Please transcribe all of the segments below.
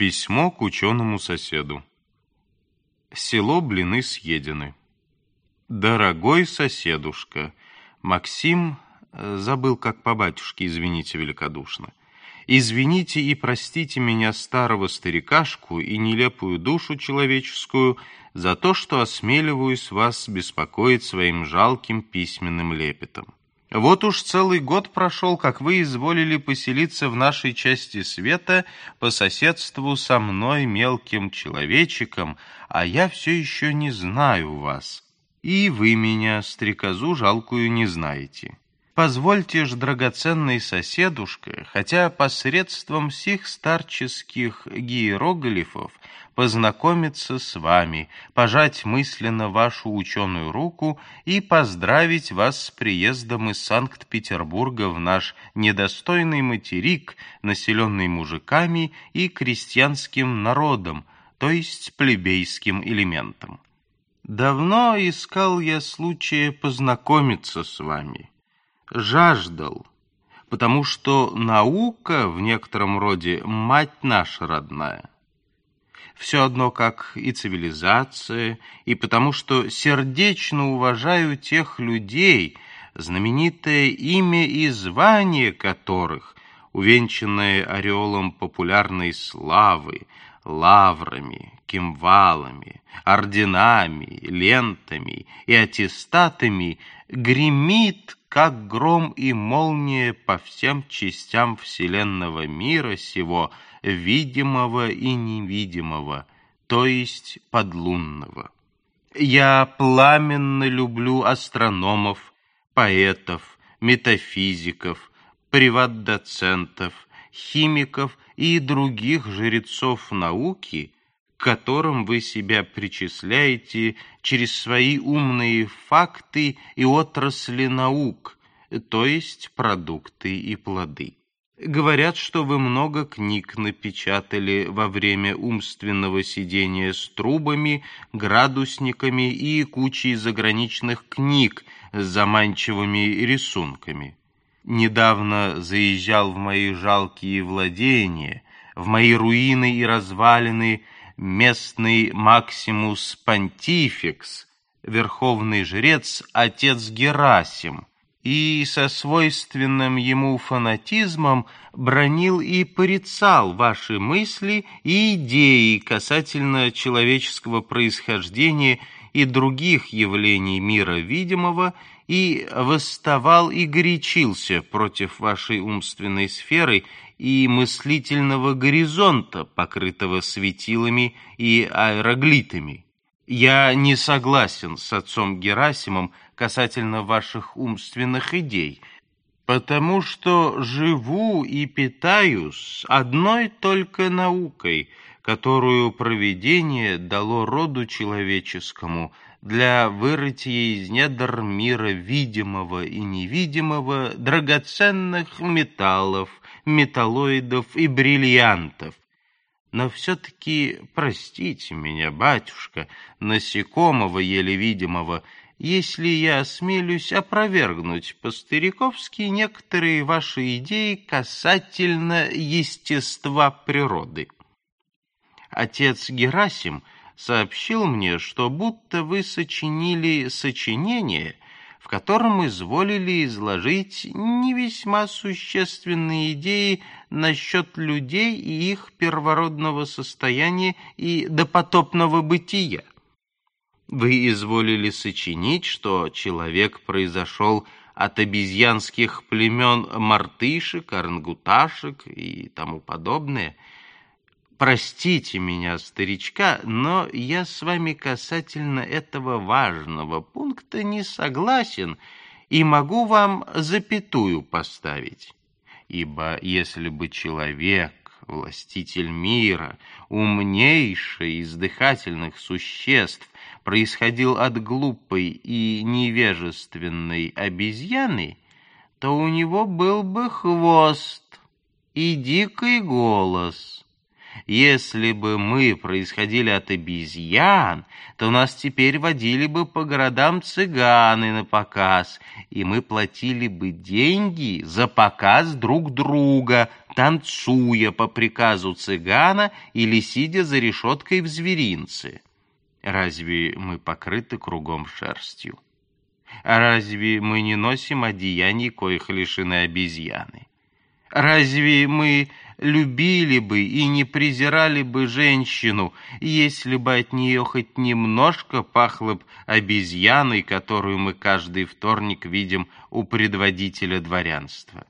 Письмо к ученому-соседу. Село блины съедены. Дорогой соседушка, Максим, забыл как по батюшке, извините великодушно. Извините и простите меня, старого старикашку и нелепую душу человеческую, за то, что осмеливаюсь вас беспокоить своим жалким письменным лепетом. Вот уж целый год прошел, как вы изволили поселиться в нашей части света по соседству со мной, мелким человечиком, а я все еще не знаю вас. И вы меня, стрекозу жалкую, не знаете. Позвольте ж, драгоценный соседушка, хотя посредством сих старческих гиероглифов познакомиться с вами, пожать мысленно вашу ученую руку и поздравить вас с приездом из Санкт-Петербурга в наш недостойный материк, населенный мужиками и крестьянским народом, то есть плебейским элементом. Давно искал я случая познакомиться с вами. Жаждал, потому что наука в некотором роде мать наша родная. Все одно, как и цивилизация, и потому что сердечно уважаю тех людей, знаменитое имя и звание которых, увенчанное ореолом популярной славы, лаврами, кимвалами, орденами, лентами и аттестатами, гремит, как гром и молния по всем частям вселенного мира сего, видимого и невидимого, то есть подлунного. Я пламенно люблю астрономов, поэтов, метафизиков, приват-доцентов, химиков и других жрецов науки, к которым вы себя причисляете через свои умные факты и отрасли наук, то есть продукты и плоды. Говорят, что вы много книг напечатали во время умственного сидения с трубами, градусниками и кучей заграничных книг с заманчивыми рисунками. Недавно заезжал в мои жалкие владения, в мои руины и развалины, местный Максимус Понтификс, верховный жрец, отец Герасим, и со свойственным ему фанатизмом бранил и порицал ваши мысли и идеи касательно человеческого происхождения и других явлений мира видимого, и восставал и горячился против вашей умственной сферы и мыслительного горизонта, покрытого светилами и аэроглитами. Я не согласен с отцом Герасимом касательно ваших умственных идей, потому что живу и питаюсь одной только наукой, которую провидение дало роду человеческому для вырытия из недр мира видимого и невидимого драгоценных металлов, металлоидов и бриллиантов. Но все-таки простите меня, батюшка, насекомого еле видимого, если я осмелюсь опровергнуть по-стариковски некоторые ваши идеи касательно естества природы. Отец Герасим сообщил мне, что будто вы сочинили сочинение, в котором изволили изложить не весьма существенные идеи насчет людей и их первородного состояния и допотопного бытия. Вы изволили сочинить, что человек произошел от обезьянских племен мартышек, орангуташек и тому подобное. Простите меня, старичка, но я с вами касательно этого важного пункта не согласен и могу вам запятую поставить. Ибо если бы человек, властитель мира, умнейший из дыхательных существ, происходил от глупой и невежественной обезьяны, то у него был бы хвост и дикий голос. Если бы мы происходили от обезьян, то нас теперь водили бы по городам цыганы на показ, и мы платили бы деньги за показ друг друга, танцуя по приказу цыгана или сидя за решеткой в зверинце. Разве мы покрыты кругом шерстью? Разве мы не носим одеяний, коих лишены обезьяны? Разве мы любили бы и не презирали бы женщину, если бы от нее хоть немножко пахло б обезьяной, которую мы каждый вторник видим у предводителя дворянства?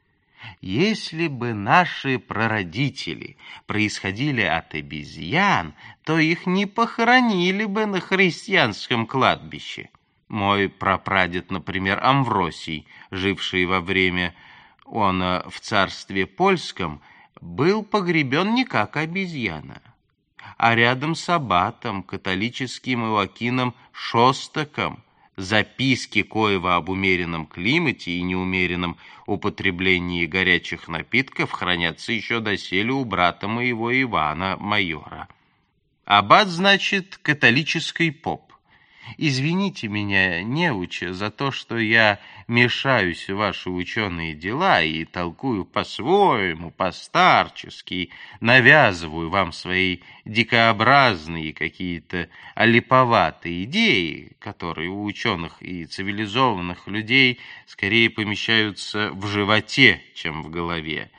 Если бы наши прародители происходили от обезьян, то их не похоронили бы на христианском кладбище. Мой прапрадед, например, Амвросий, живший во время в царстве польском, был погребен не как обезьяна, а рядом с аббатом, католическим Иоакином Шостаком, записки коего об умеренном климате и неумеренном употреблении горячих напитков хранятся еще доселе у брата моего Ивана, майора. Аббат, значит, католический поп. Извините меня, неуча, за то, что я мешаюсь в ваши ученые дела и толкую по-своему, по-старчески, навязываю вам свои дикообразные какие-то олиповатые идеи, которые у ученых и цивилизованных людей скорее помещаются в животе, чем в голове.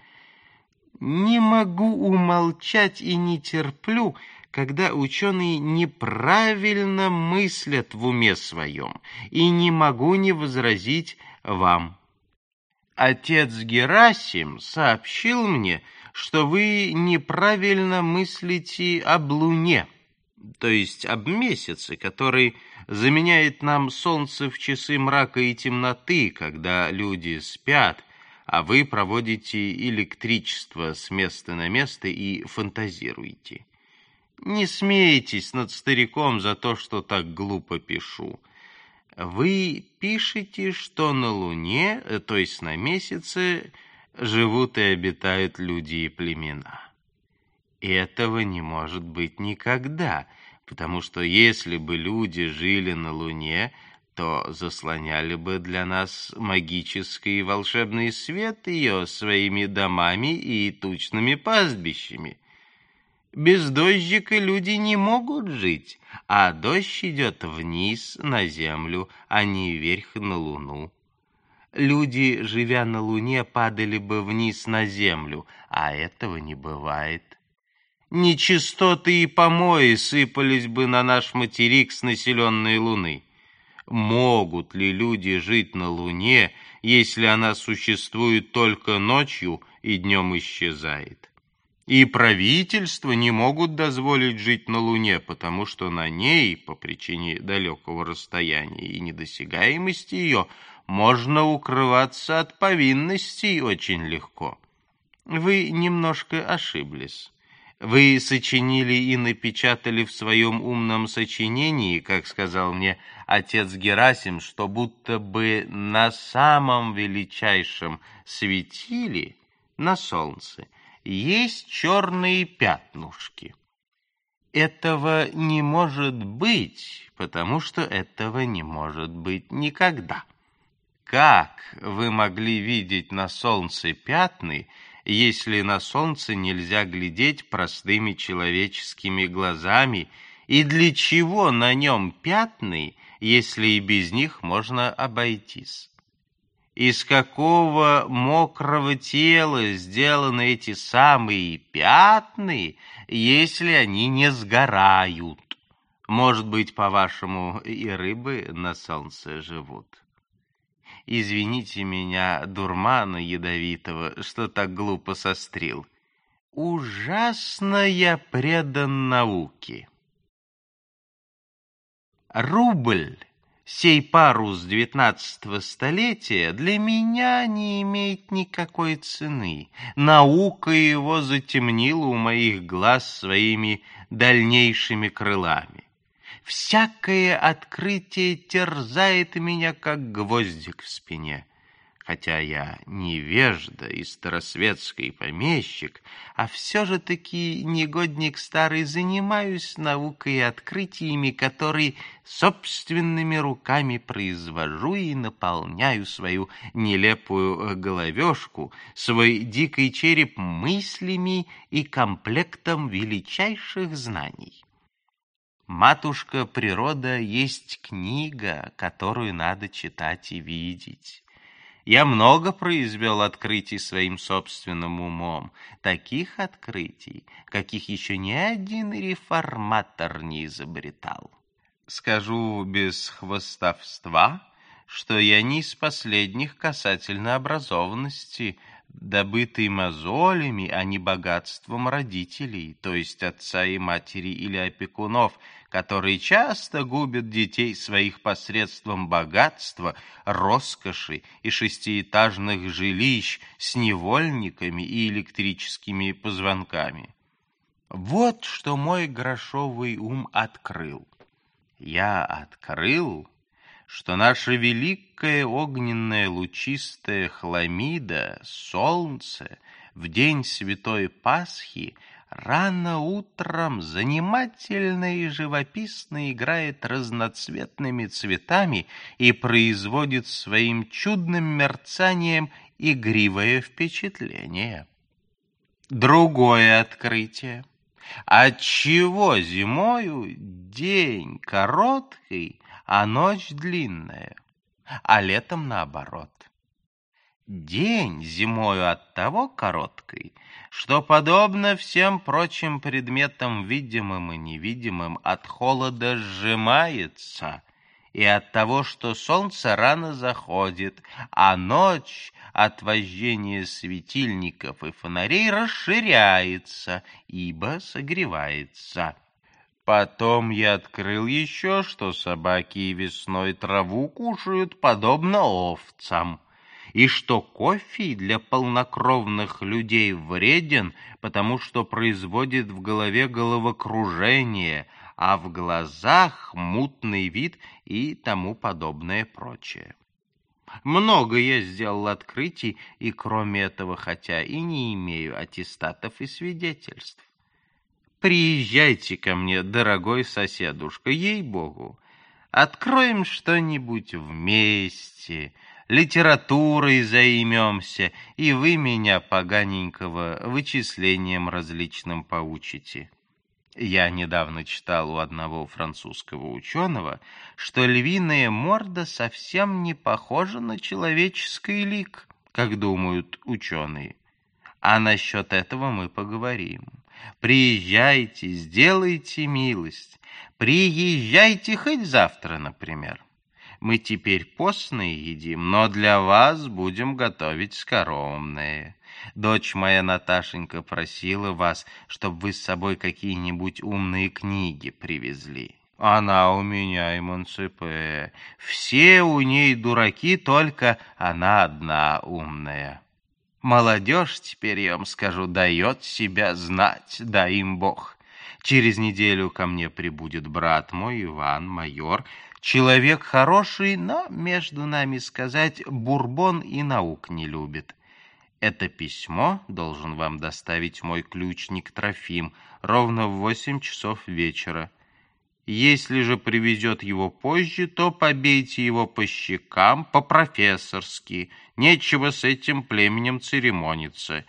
Не могу умолчать и не терплю, когда ученые неправильно мыслят в уме своем, и не могу не возразить вам. Отец Герасим сообщил мне, что вы неправильно мыслите об Луне, то есть об месяце, который заменяет нам солнце в часы мрака и темноты, когда люди спят, а вы проводите электричество с места на место и фантазируете. Не смейтесь над стариком за то, что так глупо пишу. Вы пишете, что на Луне, то есть на месяце, живут и обитают люди и племена. Этого не может быть никогда, потому что если бы люди жили на Луне, то заслоняли бы для нас магический и волшебный свет ее своими домами и тучными пастбищами. Без дождика люди не могут жить, а дождь идет вниз на землю, а не вверх на Луну. Люди, живя на Луне, падали бы вниз на землю, а этого не бывает. Нечистоты и помои сыпались бы на наш материк с населенной Луны. Могут ли люди жить на Луне, если она существует только ночью и днем исчезает? И правительства не могут дозволить жить на Луне, потому что на ней, по причине далекого расстояния и недосягаемости ее, можно укрываться от повинностей очень легко. Вы немножко ошиблись. Вы сочинили и напечатали в своем умном сочинении, как сказал мне отец Герасим, что будто бы на самом величайшем светиле, на солнце, есть черные пятнушки. Этого не может быть, потому что этого не может быть никогда. Как вы могли видеть на солнце пятны, если на солнце нельзя глядеть простыми человеческими глазами, и для чего на нем пятны, если и без них можно обойтись? Из какого мокрого тела сделаны эти самые пятны, если они не сгорают? Может быть, по-вашему, и рыбы на солнце живут? Извините меня, дурмана ядовитого, что так глупо сострил. Ужасно я предан науке. Рубль, сей парус 19 столетия, для меня не имеет никакой цены. Наука его затемнила у моих глаз своими дальнейшими крылами. Всякое открытие терзает меня, как гвоздик в спине. Хотя я невежда и старосветский помещик, а все же таки негодник старый, занимаюсь наукой и открытиями, которые собственными руками произвожу и наполняю свою нелепую головешку, свой дикий череп мыслями и комплектом величайших знаний. Матушка природа есть книга, которую надо читать и видеть. Я много произвел открытий своим собственным умом, таких открытий, каких еще ни один реформатор не изобретал. Скажу без хвастовства, что я не из последних касательно образованности, добытой мозолями, а не богатством родителей, то есть отца и матери или опекунов, которые часто губят детей своих посредством богатства, роскоши и шестиэтажных жилищ с невольниками и электрическими позвонками. Вот что мой грошовый ум открыл. Я открыл, что наша великая огненная лучистая хламида, солнце, в день Святой Пасхи рано утром занимательно и живописно играет разноцветными цветами и производит своим чудным мерцанием игривое впечатление. Другое открытие. Отчего зимою день короткий, а ночь длинная, а летом наоборот? День зимою оттого короткий, что, подобно всем прочим предметам, видимым и невидимым, от холода сжимается, и от того, что солнце рано заходит, а ночь от вожжения светильников и фонарей расширяется, ибо согревается. Потом я открыл еще, что собаки и весной траву кушают подобно овцам, и что кофе для полнокровных людей вреден, потому что производит в голове головокружение, а в глазах мутный вид и тому подобное прочее. Много я сделал открытий, и кроме этого, хотя и не имею аттестатов и свидетельств. Приезжайте ко мне, дорогой соседушка, ей-богу. Откроем что-нибудь вместе, литературой займемся, и вы меня, поганенького, вычислением различным поучите. Я недавно читал у одного французского ученого, что львиная морда совсем не похожа на человеческий лик, как думают ученые. А насчет этого мы поговорим. Приезжайте, сделайте милость. Приезжайте хоть завтра, например. Мы теперь постные едим, но для вас будем готовить скоромное. Дочь моя Наташенька просила вас, чтобы вы с собой какие-нибудь умные книги привезли. Она у меня эмансипе. Все у ней дураки, только она одна умная. Молодежь теперь, я вам скажу, дает себя знать, дай им Бог. Через неделю ко мне прибудет брат мой, Иван, майор. Человек хороший, но, между нами сказать, бурбон и наук не любит. Это письмо должен вам доставить мой ключник Трофим ровно в 8 часов вечера. Если же привезет его позже, то побейте его по щекам по-профессорски. Нечего с этим племенем церемониться.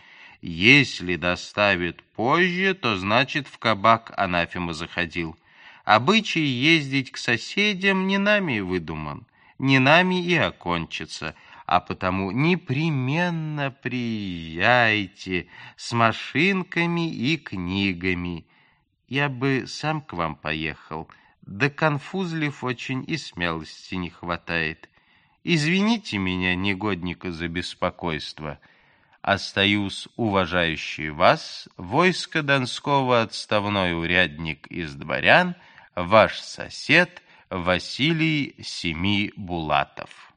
Если доставит позже, то значит в кабак анафема заходил. Обычай ездить к соседям не нами выдуман, не нами и окончится, а потому непременно приезжайте с машинками и книгами. Я бы сам к вам поехал, да конфузлив очень и смелости не хватает. Извините меня, негодника, за беспокойство. Остаюсь, уважающий вас, войско Донского отставной урядник из дворян, ваш сосед Василий Семибулатов.